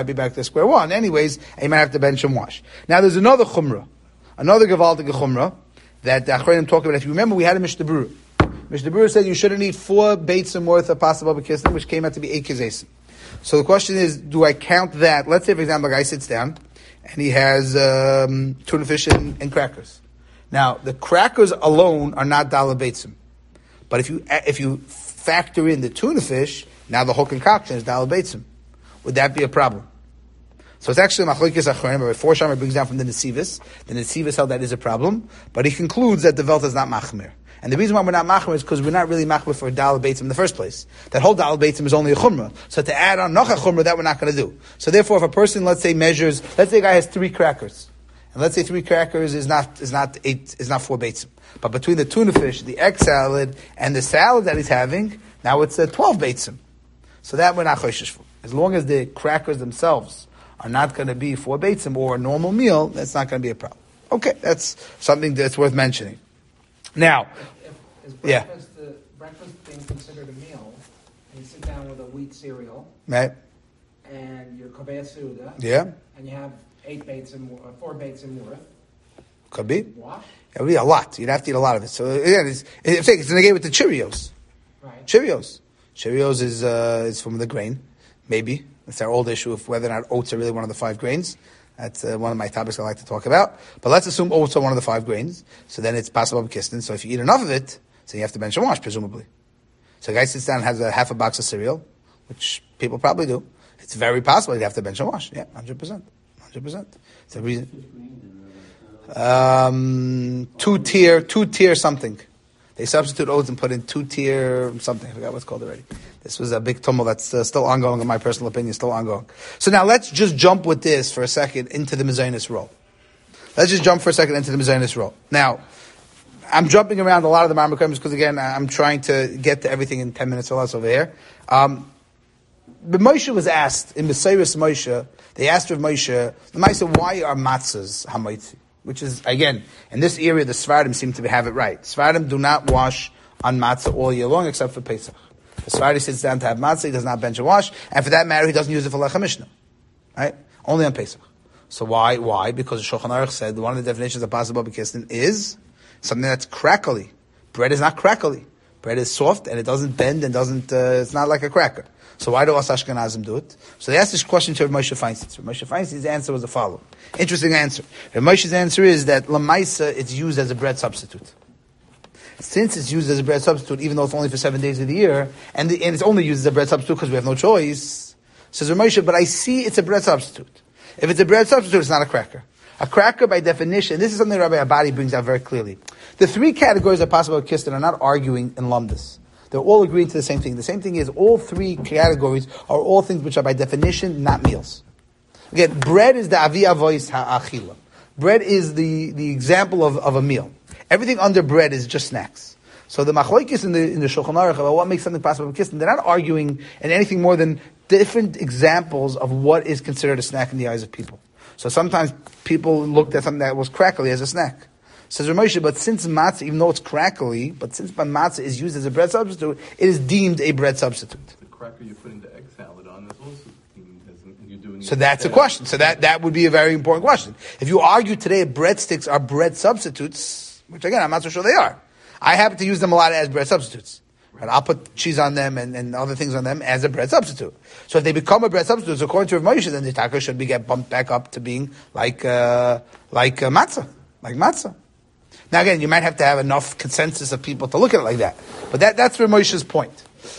Anyways, and you might have to bench and wash. Now there's another chumrah, another gevaldige chumrah that the Achronim talk about. If you remember, we had a Mishnah Berurah. Mishnah Berurah said you shouldn't eat 4 beitzim worth of pasta b'kislim, which came out to be 8 kezesim. So the question is, do I count that? Let's say, for example, a guy sits down and he has tuna fish and crackers. Now, the crackers alone are not daled beitzim, but if you factor in the tuna fish, now the whole concoction is daled beitzim. Would that be a problem? So it's actually machlokes achronim. Rabbi Forsheimer brings down from the Nesivis. The Nesivis held that is a problem, but he concludes that the Velt is not machmir. And the reason why we're not machmir is because we're not really machmir for daled beitzim in the first place. That whole daled beitzim is only a chumrah. So to add on noch a chumrah, that we're not going to do. So therefore, if a person, let's say a guy has 3 crackers, and let's say 3 crackers is not 4 beitzim, but between the tuna fish, the egg salad, and the salad that he's having, now it's 12 beitzim. So that we're not choshesh for. As long as the crackers themselves are not going to be 4 beitzim or a normal meal, that's not going to be a problem. Okay, that's something that's worth mentioning. Now, Is yeah. breakfast being considered a meal, and you sit down with a wheat cereal, Right? and your kaveh suda, Yeah, and you have 4 beitzim worth, could be. wash, It would be a lot. You'd have to eat a lot of it. So again, it's negated with the Cheerios. right? Cheerios is from the grain, maybe. It's our old issue of whether or not oats are really one of the 5 grains. That's one of my topics I like to talk about. But let's assume oats are one of the 5 grains. So then it's possible kistin. So if you eat enough of it, so you have to bench and wash, presumably. So a guy sits down and has a half a box of cereal, which people probably do. It's very possible you'd have to bench and wash. Yeah, 100%. 100%. It's a reason. 2-tier something. They substitute oats and put in 2-tier something. I forgot what's called already. This was a big tumult that's still ongoing, in my personal opinion, still ongoing. So now let's just jump with this for a second into the Mezainis roll. Now, I'm jumping around a lot of the Marmakim because, again, I'm trying to get to everything in 10 minutes or less over here. But Moshe was asked, in Mesiris Moshe, they asked Rav Moshe, why are matzahs hamaitzi? Which is, again, in this area, the Sfaradim seem to have it right. Sfaradim do not wash on matzah all year long except for Pesach. The Sfaradi sits down to have matzah, he does not bench and wash, and for that matter, he doesn't use it for Lechem Mishnah. Right? Only on Pesach. So why? Why? Because Shulchan Aruch said one of the definitions of possible b'kistin is something that's crackly. Bread is not crackly. Bread is soft and it doesn't bend and it's not like a cracker. So why do us Ashkenazim do it? So they asked this question to Rav Moshe Feinstein. Rav Moshe Feinstein's answer was the following. Interesting answer. Rav Moshe's answer is that Lamaisa, it's used as a bread substitute. Since it's used as a bread substitute, even though it's only for 7 days of the year, and it's only used as a bread substitute because we have no choice, says Rav Moshe, but I see it's a bread substitute. If it's a bread substitute, it's not a cracker. A cracker, by definition, this is something Rabbi Abadi brings out very clearly. The 3 categories of possible kistin are not arguing in Lumdus. They're all agreeing to the same thing. The same thing is all 3 categories are all things which are by definition not meals. Again, bread is the avi avois ha'achila. Bread is the example of a meal. Everything under bread is just snacks. So the machlokes in the Shulchan Aruch about what makes something possible kistin, they're not arguing in anything more than different examples of what is considered a snack in the eyes of people. So sometimes people looked at something that was crackly as a snack. Says Rav Moshe, but since matzah, even though it's crackly, but since matzah is used as a bread substitute, it is deemed a bread substitute. The cracker you put into egg salad on is also deemed as you're doing. So that's a question. So that would be a very important question. If you argue today breadsticks are bread substitutes, which again, I'm not so sure they are. I happen to use them a lot as bread substitutes. Right? I'll put cheese on them and other things on them as a bread substitute. So if they become a bread substitute, according to Rav Moshe, then the taka should get bumped back up to being like matzah. Like matzah. Now again, you might have to have enough consensus of people to look at it like that. But that's Rav Moshe's point.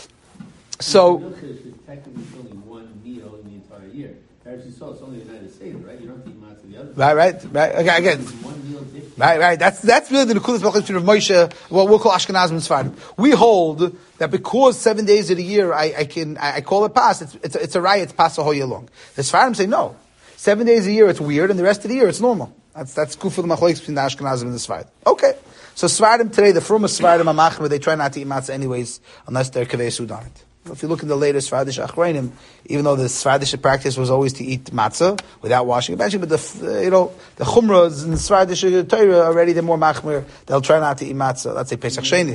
So, milk is technically only one meal in the entire year. As you saw, it's only the United States, right? You don't eat matzah the other. right. Okay, again. One meal different. Right. That's really the nekudas b'chol between Rav Moshe, what we'll call Ashkenazim and Sfardim. We hold that because 7 days of the year I call it pas. It's a riot. It's pas the whole year long. The Sfardim say no. 7 days a year it's weird, and the rest of the year it's normal. That's good for the machlokes between the Ashkenazim and the Sfardim. Okay. So Sfardim today, the Fruma Sfardim are machmer, they try not to eat matzah anyways, unless they're kaveh sud on it. If you look in the latest Sfardish Achreinim, even though the Sfardish practice was always to eat matzah without washing it, but the chumras and the Sfardish Torah already they're more machmer. They'll try not to eat matzah. Let's say Pesach Sheni.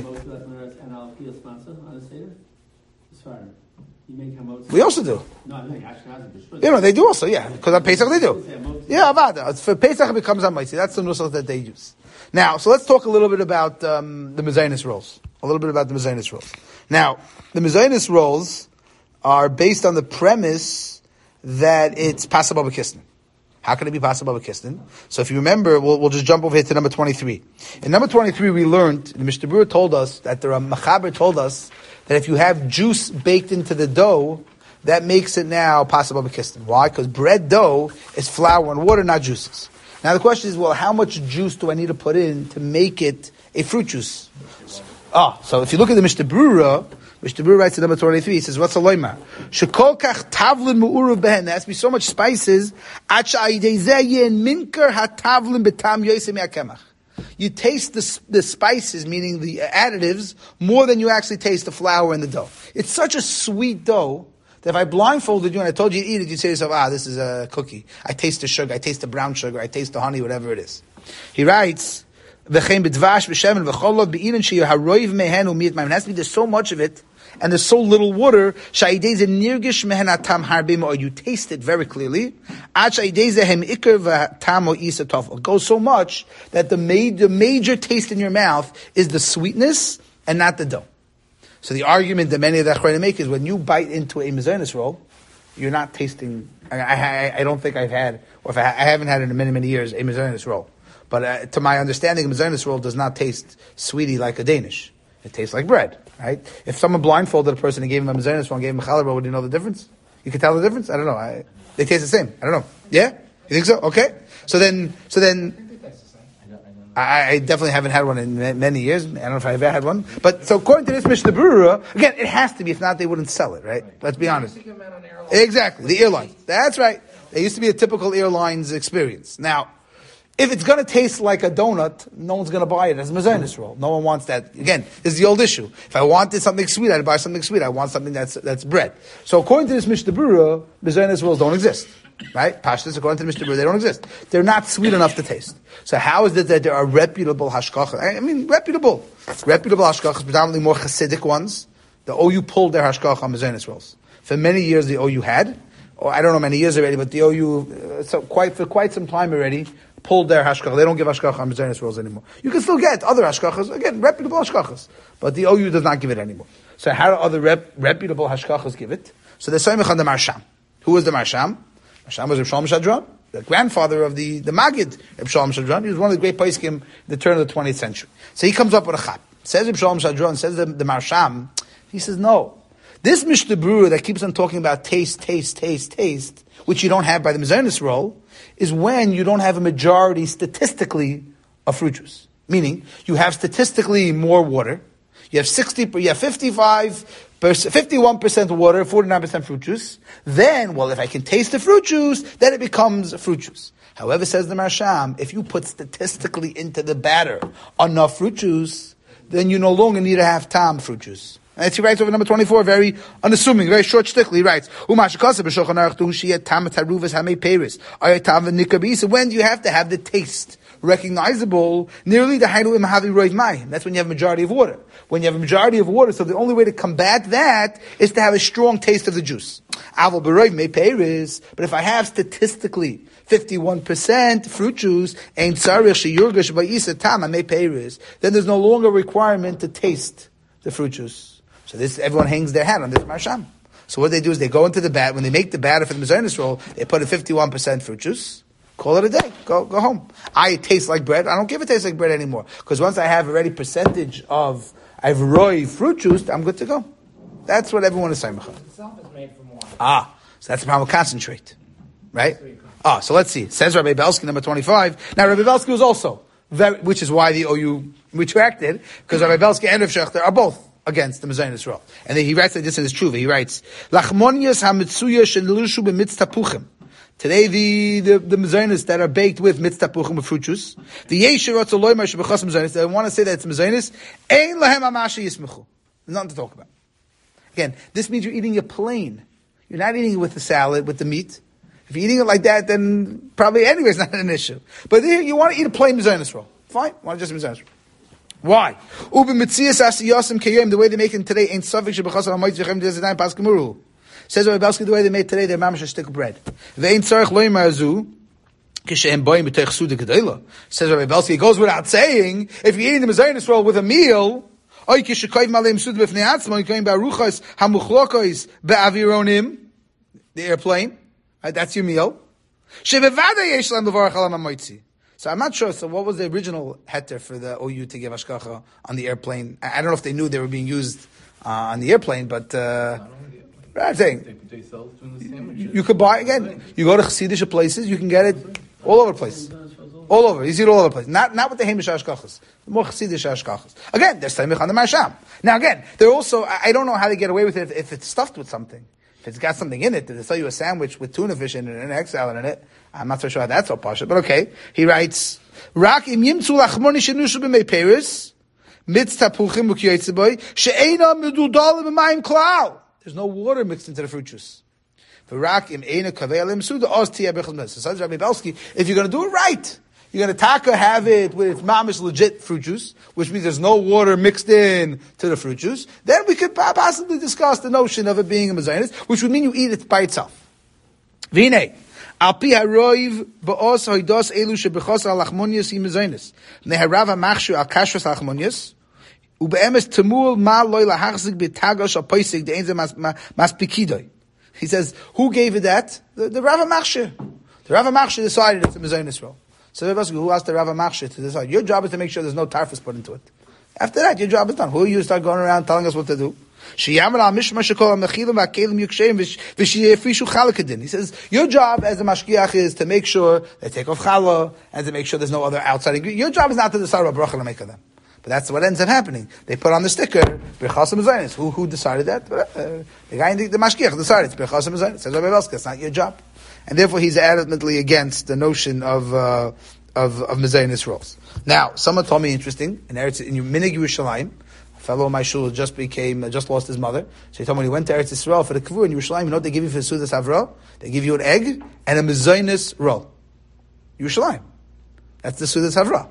We also do. No, they do also, yeah. Because on Pesach they do. Yeah, avada. For Pesach it becomes amaitzi. That's the nusach that they use. Now, so let's talk a little bit about the Mezainis rolls. Now, the Mezainis rolls are based on the premise that it's possible b'kisnin. How can it be possible b'kisnin? So if you remember, we'll just jump over here to number 23. In number 23, we learned, the Mishnah Berurah told us, that the Machaber told us, that if you have juice baked into the dough, that makes it now possible b'kisnin. Why? Because bread dough is flour and water, not juices. Now the question is, well, how much juice do I need to put in to make it a fruit juice? So if you look at the Mishnah Berurah writes in number 23, he says, what's a loymar? Shekol kach tavlin mu'uruv behen. There has to be so much spices. Minker hatavlin betam yosem yakemach. You taste the spices, meaning the additives, more than you actually taste the flour and the dough. It's such a sweet dough that if I blindfolded you and I told you to eat it, you'd say to yourself, this is a cookie. I taste the sugar, I taste the brown sugar, I taste the honey, whatever it is. He writes, V'chein b'dvash v'shemen v'cholov b'inin she'yu haroiv mehen u'miyat mayim. It has to be there's so much of it, and there's so little water, sha'idei ze nirgish mehen atam harbe or you taste it very clearly, ad sha'idei ze hem ikar v'tam o isa tofel. It goes so much that the major taste in your mouth is the sweetness and not the dough. So the argument that many of the Achronim make is when you bite into a mezonos roll, you're not tasting, I don't think I've had, or if I haven't had it in many, many years, a mezonos roll. But to my understanding, a mezonos roll does not taste sweety like a Danish. It tastes like bread, right? If someone blindfolded a person and gave him a mezonos roll and gave him a challah roll, would you know the difference? You can tell the difference? I don't know. They taste the same. I don't know. Yeah? You think so? Okay. So then, I definitely haven't had one in many years. I don't know if I've ever had one. But so according to this Mishnah Berurah, again, it has to be. If not, they wouldn't sell it, right? Let's be honest. Exactly. The airlines. That's right. It used to be a typical airlines experience. Now, if it's going to taste like a donut, no one's going to buy it as a mezonos roll. No one wants that. Again, this is the old issue. If I wanted something sweet, I'd buy something sweet. I want something that's bread. So according to this Mishnah Berurah, mezonos rolls don't exist. Right? Pashtus, according to the Mishnah Berurah, they don't exist. They're not sweet enough to taste. So how is it that there are reputable hashkachas? I mean, reputable hashkachas, predominantly more Hasidic ones. The OU pulled their hashkach on mezonos rolls. For many years, the OU had, or I don't know many years already, but the OU, for quite some time already, pulled their hashkach. They don't give hashkach on mezonos rolls anymore. You can still get other hashkachas, again, reputable hashkachas, but the OU does not give it anymore. So how do other reputable hashkachas give it? So they're soymech on the Marsham. Who was the Marsham? Marsham was Reb Shalom Shadron, the grandfather of the Maggid, Reb Shalom Shadron. He was one of the great poskim in the turn of the 20th century. So he comes up with a chat. Says Reb Shalom Shadron, says the Marsham, he says, no. This Mishnah Berurah that keeps on talking about taste, which you don't have by the mezonos roll, is when you don't have a majority statistically of fruit juice. Meaning, you have statistically more water. You have 51% water, 49% fruit juice. Then, if I can taste the fruit juice, then it becomes fruit juice. However, says the Marsham, if you put statistically into the batter enough fruit juice, then you no longer need to have tam fruit juice. And he writes over number 24, very unassuming, very short shtickly. He writes, when do you have to have the taste recognizable? Nearly the haidu imhavi roiv mayim. That's when you have a majority of water. When you have a majority of water, so the only way to combat that is to have a strong taste of the juice. Aval b'roiv may peiris. But if I have statistically 51% fruit juice, then there's no longer a requirement to taste the fruit juice. So everyone hangs their hat on this Marsham. So what they do is they go into the bat. When they make the batter for the mezonos roll, they put a 51% fruit juice. Call it a day. Go home. It tastes like bread. I don't give it taste like bread anymore. Because once I have already percentage of Ivory fruit juice, I'm good to go. That's what everyone is saying. Itself is made from water. So that's the problem with concentrate. Right? So let's see. It says Rabbi Belsky, number 25. Now Rabbi Belsky was also, which is why the OU retracted, because Rabbi Belsky and Rav Shechter are both against the mezonos roll. And then he writes like this in his Tshuva. He writes, Lachmonias ha-mitzuya shelilushu b'mitz tapuchim. Today, the mezonos that are baked with mitz tapuchim, with fruit juice, the yesherot aloy mar shebechas mezonos, they want to say that it's mezonos, ein lahem amashi yismechu. There's nothing to talk about. Again, this means you're eating it plain. You're not eating it with the salad, with the meat. If you're eating it like that, then probably anyway it's not an issue. But you want to eat a plain mezonos roll. Fine. You want to just mezonos roll. Why? The way they make it today ain't suffic. Says Rabbi Belsky, the way they made today, they're mamash a stick of bread. Says Rabbi Belsky, it goes without saying, if you're eating the mezonos roll with a meal, the airplane, right, that's your meal. So I'm not sure. So what was the original heter for the OU to give hashkacha on the airplane? I don't know if they knew they were being used on the airplane, but I'm saying you could buy again. You go to Chassidish places, you can get it all over the place. All over. You see it all over the place. Not with the Hamish hashkachas. The more Chassidish hashkachas. Again, they're staying on the Marsham. Now again, they're also, I don't know how they get away with it if it's stuffed with something. If it's got something in it, they sell you a sandwich with tuna fish in it and an egg salad in it. I'm not so sure how that's so partial, but okay. He writes, Rak im yimtzu lachmoni shenushu b'mei peris, mitz tapuchim v'kyoytzeboy, she'ena medudal b'mayim klal. There's no water mixed into the fruit juice. So says Rabbi Belsky, if you're going to do it right, you're going to have it with its mamish legit fruit juice, which means there's no water mixed in to the fruit juice, then we could possibly discuss the notion of it being a mezainis, which would mean you eat it by itself. V'hinei, al pi haroiv ba'os hoidos elu shebechos al lachmonius hi mezainis. Neharav ha'machshu al kashrus al lachmonius, u'be'emes temul ma loy lahachzik b'tagosh al poisig de'en ze maspikidoi. He says, who gave it that? The Rav HaMachshir. The Rav HaMachshir decided it's a mezainis roll. So who asked the Rav HaMachshir to decide? Your job is to make sure there's no tarfus put into it. After that, your job is done. Who are you to start going around telling us what to do? He says, your job as a mashgiach is to make sure they take off challah and to make sure there's no other outside ingredient. Your job is not to decide what bracha to make of them. But that's what ends up happening. They put on the sticker, Birchas HaMezainis. Who decided that? The guy in the mashgiach decided it's Birchas HaMezainis. Says Rabbi Belsky, it's not your job. And therefore he's adamantly against the notion of Mezainis rolls. Now, someone told me interesting, in Minig Yerushalayim, a fellow in my shul just lost his mother. So he told me when he went to Eretz Yisrael for the Kavur in Yerushalayim, you know what they give you for the Sudas Havra? They give you an egg and a Mezainis roll. Yerushalayim. That's the Sudas Havra.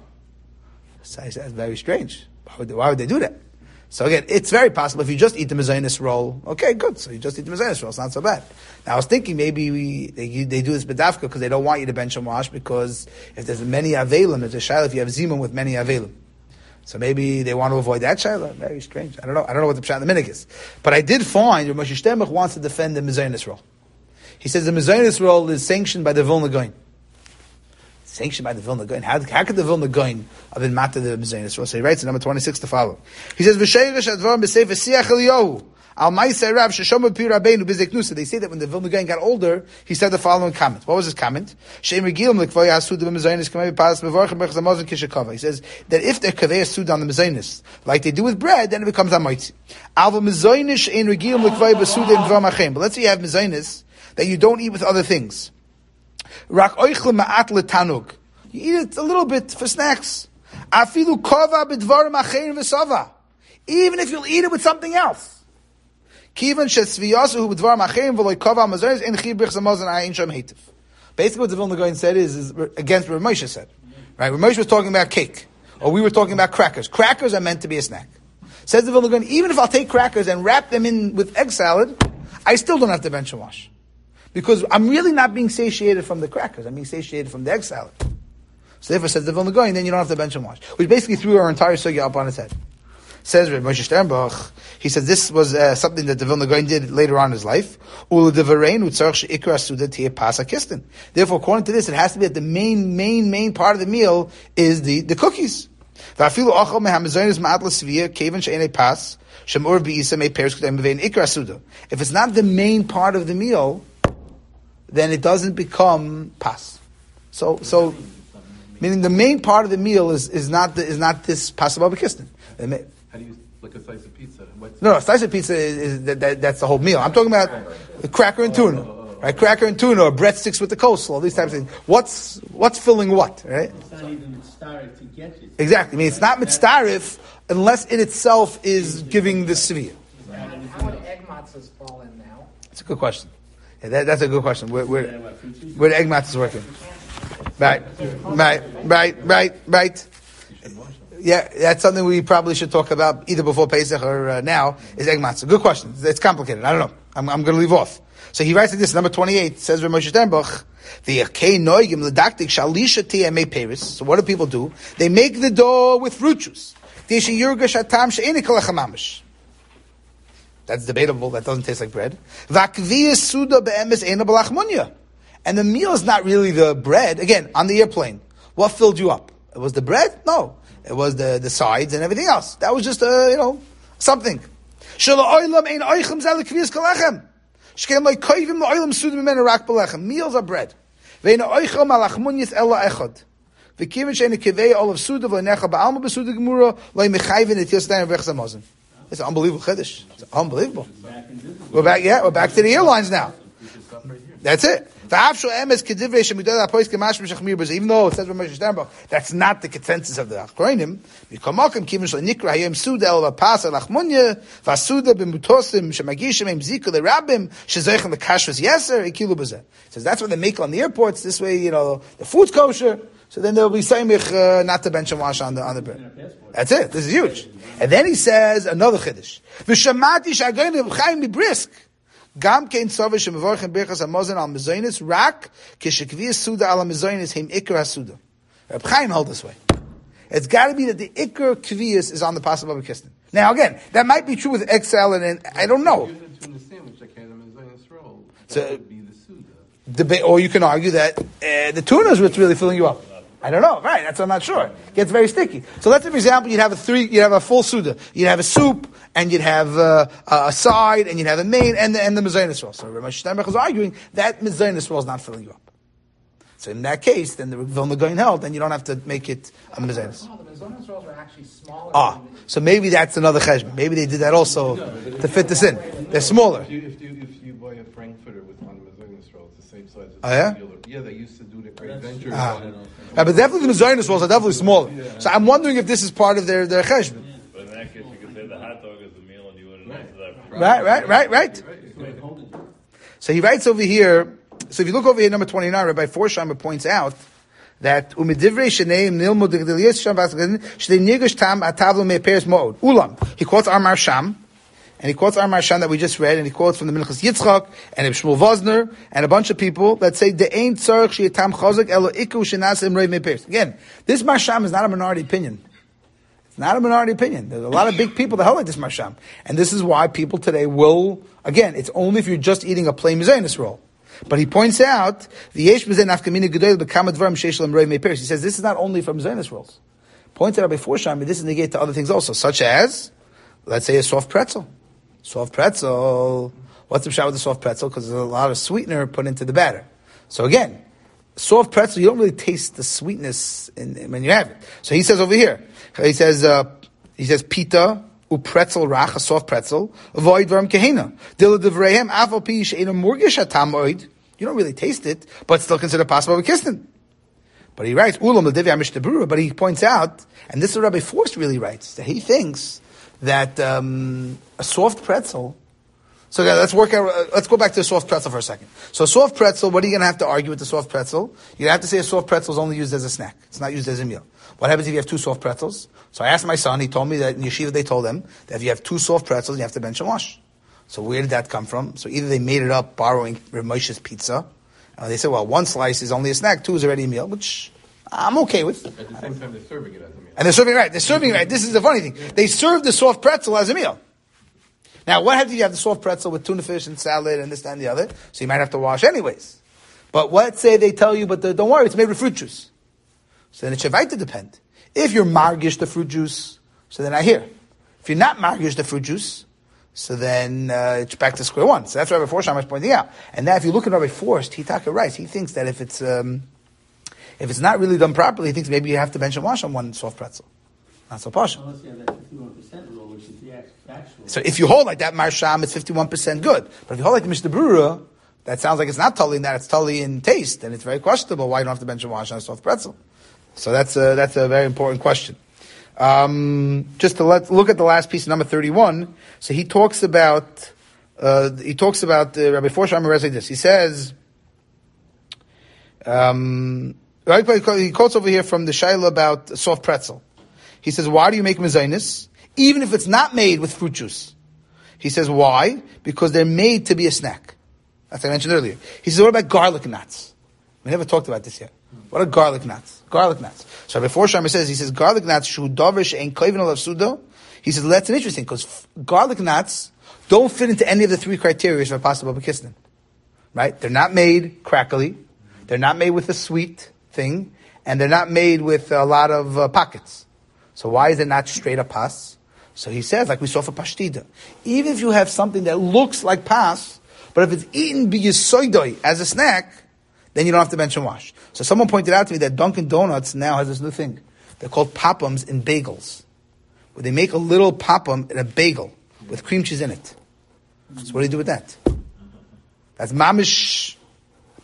So I said, that's very strange. Why would they do that? So again, it's very possible if you just eat the mezainis roll, okay, good. So you just eat the mezainis roll, it's not so bad. Now I was thinking maybe they do this bedavka because they don't want you to bench and wash, because if there's many avelim, there's a shayla if you have zimun with many avelim. So maybe they want to avoid that shayla. Very strange. I don't know what the pshat in the minig is. But I did find Rav Moshe Sternbuch wants to defend the mezainis roll. He says the mezainis roll is sanctioned by the Vilna Gaon. Sanctioned by the Vilna Gaon. How could the Vilna Gaon have been matter the mezainis roll? So he writes in number 26 to follow. He says, "V'sheiresh advarim b'sefer siach Eliyahu al ma'aseh rav sheshomah pi rabbeinu b'zeknusa." They say that when the Vilna Gaon got older, he said the following comment. What was his comment? She'em regilim l'kvay ha'suda b'mezainis kamei b'paras mevorchim b'chaz hamazon kishakava. He says that if they're kavei ha'suda on the mezainis, like they do with bread, then it becomes amoitzi. Alva mezainis she'en regilim l'kvay b'suda in dvar machem. But let's say you have mezainis that you don't eat with other things. Rak oichle ma'at letanug. You eat it a little bit for snacks. Afilu kova b'dvar machein v'sava. Even if you'll eat it with something else. Kivan shesviyasu b'dvar machein v'loy kova mazonis en chi brichs hamazon ayin sham heitiv. Basically what the Vilna Gaon said is against what Moshe said. Right? When Moshe was talking about cake, or we were talking about crackers. Crackers are meant to be a snack. Says the Vilna Gaon, even if I'll take crackers and wrap them in with egg salad, I still don't have to bench and wash. Because I'm really not being satiated from the crackers. I'm being satiated from the egg salad. So therefore, says the Vilna Gaon, then you don't have to bench and wash. Which basically threw our entire sugya up on its head. Says Rav Moshe Sternbuch, he says this was something that the Vilna Gaon did later on in his life. Therefore, according to this, it has to be that the main part of the meal is the cookies. If it's not the main part of the meal, then it doesn't become pas. So meaning the main part of the meal is not this pas b'kistin. How do you like a slice of pizza? No, a slice of pizza is that's the whole meal. I'm talking about cracker and tuna, right? Cracker and tuna, or breadsticks with the coleslaw, these types of things. What's filling what, right? It's not even mitzaref to get it. Exactly. I mean, it's not mitzaref unless it itself is giving the sviyah. How would egg matzahs fall in now? That's a good question. Yeah, that's a good question. Where the egg matzah is working? Right. Yeah, that's something we probably should talk about either before Pesach or now, is egg matzah. Good question. It's complicated. I don't know. I'm going to leave off. So he writes like this, number 28, says Rav Moshe Sternbuch, so what do people do? They make the dough with fruit juice. That's debatable. That doesn't taste like bread. And the meal is not really the bread. Again, on the airplane, what filled you up? It was the bread? No. It was the sides and everything else. That was just, something. Meals are bread. It's unbelievable chiddush. It's unbelievable. We're back to the airlines now. That's it. Even though it says Ramesh Sternbach, that's not the consensus of the Achronim. Says that's what they make on the airports. This way, the food's kosher. So then they'll be saying not to bench and wash on the bread. That's it. This is huge. And then he says another chiddush. V'shamati sh'agoyim b'chaim mibrisk. Gam kein tzaveh shemevorchen birchas hamazon al mezonis rak kishekviyas suda al mezonis him ikar hasuda. Reb Chaim held this way. It's got to be that the ikar kviyas is on the pasuk of Kisnin. Now again, that might be true with XL and I don't know. So, or you can argue that the tuna is what's really filling you up. I don't know. Right? That's I'm not sure. It gets very sticky. So let's say, for example, you'd have a full suda. You'd have a soup, and you'd have a side, and you'd have a main, and the mezainis roll. So Ramesh Steinbach is arguing that mezainis roll is not filling you up. So in that case, then the Vilna Gaon held, then you don't have to make it a mezainis. Oh, the mezainis rolls are actually smaller. So maybe that's another cheshbon. Maybe they did that also to fit this in. They're smaller. If you buy a Frankfurter with one mezainis roll, it's the same size as yeah? Yeah, they used to do the great venture. But definitely the mezainis rolls are definitely smaller. So I'm wondering if this is part of their cheshbon. But in that case, you could say the hot dog is the meal, and you wouldn't answer that. Right. So he writes over here. So if you look over here, number 29, Rabbi Forsheimer points out that umidivrei sheneim nilmud gedelius sham shnei nigash tam atavlo meperes mood ulam. He quotes our Marsham, and he quotes our Marsham that we just read, and he quotes from the Minchas Yitzchak and Shmuel Vosner and a bunch of people that say the ain't tzarich sheyatam chazak elo iku shenasim reiv meperes. Again, this Marsham is not a minority opinion. It's not a minority opinion. There's a lot of big people that hold like this Marsham, and this is why people today will. Again, it's only if you're just eating a plain mezainis roll. But he points out the yesh b'zeh nafkamina gedolah b'kama dvarim sheish lam roiv meperes. He says this is not only from mezainis rolls. Points out before Sham, but this is negate to other things also, such as, let's say, a soft pretzel. Soft pretzel. What's the shot with the soft pretzel? Because there's a lot of sweetener put into the batter. So again, soft pretzel, you don't really taste the sweetness when you have it. So he says over here, he says pita upretzel rach, a soft pretzel, avoid varm kehena. Dila devreihem afal pi she'ena murgish hatam oid. You don't really taste it, but still consider possible with kistin. But he writes ulam l'divi amish debrura. But he points out, and this is what Rabbi Forst really writes, that he thinks that a soft pretzel. So let's go back to the soft pretzel for a second. So a soft pretzel, what are you going to have to argue with the soft pretzel? You're going to have to say a soft pretzel is only used as a snack. It's not used as a meal. What happens if you have two soft pretzels? So I asked my son, he told me that in yeshiva they told him that if you have two soft pretzels, you have to bench and wash. So where did that come from? So either they made it up borrowing Rav Moshe's pizza, and they said, well, one slice is only a snack, two is already a meal, which I'm okay with. At the same time, they're serving it as a meal. And they're serving it right. This is the funny thing. They serve the soft pretzel as a meal. Now, what happens if you have the soft pretzel with tuna fish and salad and this, that, and the other? So you might have to wash anyways. But let's say they tell you, but don't worry, it's made with fruit juice. So then it should depend. If you're margish the fruit juice, so then I hear. If you're not margish the fruit juice, so then it's back to square one. So that's what Rabbi Forst is pointing out. And now if you look at Rabbi Forst, he writes. He thinks that if it's not really done properly, he thinks maybe you have to bench and wash on one soft pretzel. Not so posh. Unless you have that 51% rule, which is the actual. So if you hold like that Marsham, it's 51% good. But if you hold like the Mishnah Brura, that sounds like it's not totally in that, it's totally in taste, and it's very questionable why you don't have to bench and wash on a soft pretzel. So that's a very important question. Just to look at the last piece, number 31. So he talks about Rabbi Forsheimer read like this. He says, he quotes over here from the Shaila about soft pretzel. He says, why do you make mezainis, even if it's not made with fruit juice? He says, why? Because they're made to be a snack. As I mentioned earlier. He says, what about garlic nuts? We never talked about this yet. What are garlic nuts? Garlic nuts. So before Sharma says, garlic nuts, shu davish and koivin olav sudo. He says, that's interesting, because garlic nuts don't fit into any of the three criteria for possible bekisnin. Right? They're not made crackly. They're not made with a sweet thing. And they're not made with a lot of pockets. So why is it not straight up pas? So he says, like we saw for pashtida, even if you have something that looks like pas, but if it's eaten b'yisoidoi as a snack, then you don't have to bench and wash. So someone pointed out to me that Dunkin' Donuts now has this new thing. They're called pop'ems in bagels, where they make a little pop'em in a bagel with cream cheese in it. So what do you do with that? That's mamish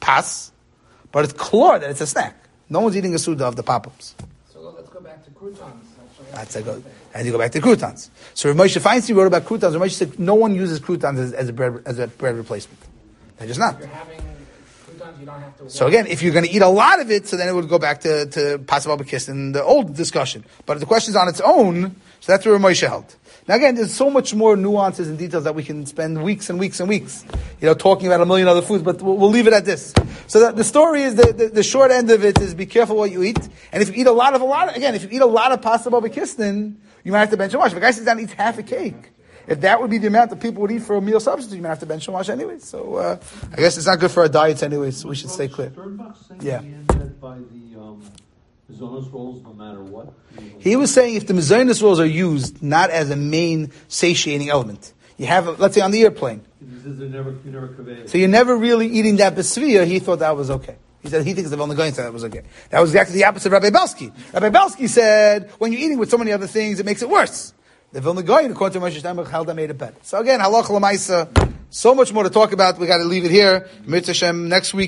pas, but it's clear that it's a snack. No one's eating a suda of the pop-ups. So let's go back to croutons. That's a good. And you go back to croutons. So Rav Moshe Feinstein wrote about croutons. Rav Moshe said no one uses croutons as a bread replacement. They're just not. If you're having croutons, you don't have to. So again, if you're going to eat a lot of it, so then it would go back to Passover Bakist in the old discussion. But if the question's on its own, so that's where Rav Moshe held. Now again, there's so much more nuances and details that we can spend weeks and weeks and weeks, talking about a million other foods, but we'll leave it at this. So the story is, the short end of it is be careful what you eat. And if you eat a lot of if you eat a lot of pasta babakistan, you might have to bench and wash. If a guy sits down and eats half a cake, if that would be the amount that people would eat for a meal substitute, you might have to bench and wash anyway. So I guess it's not good for our diets anyway, so we should stay clear. Yeah. By the Mizonos rolls, no matter what. He was saying if the Mizonos rolls are used not as a main satiating element, you have, let's say on the airplane. So you're never really eating that besvia. He thought that was okay. He said he thinks the Vilna Gaon said that was okay. That was exactly the opposite of Rabbi Belsky. Rabbi Belsky said when you're eating with so many other things, it makes it worse. The Vilna Gaon, according to Moshe Steinberg, held that made it better. So again, halacha l'maisa, so much more to talk about. We got to leave it here. Mitzvah Hashem next week.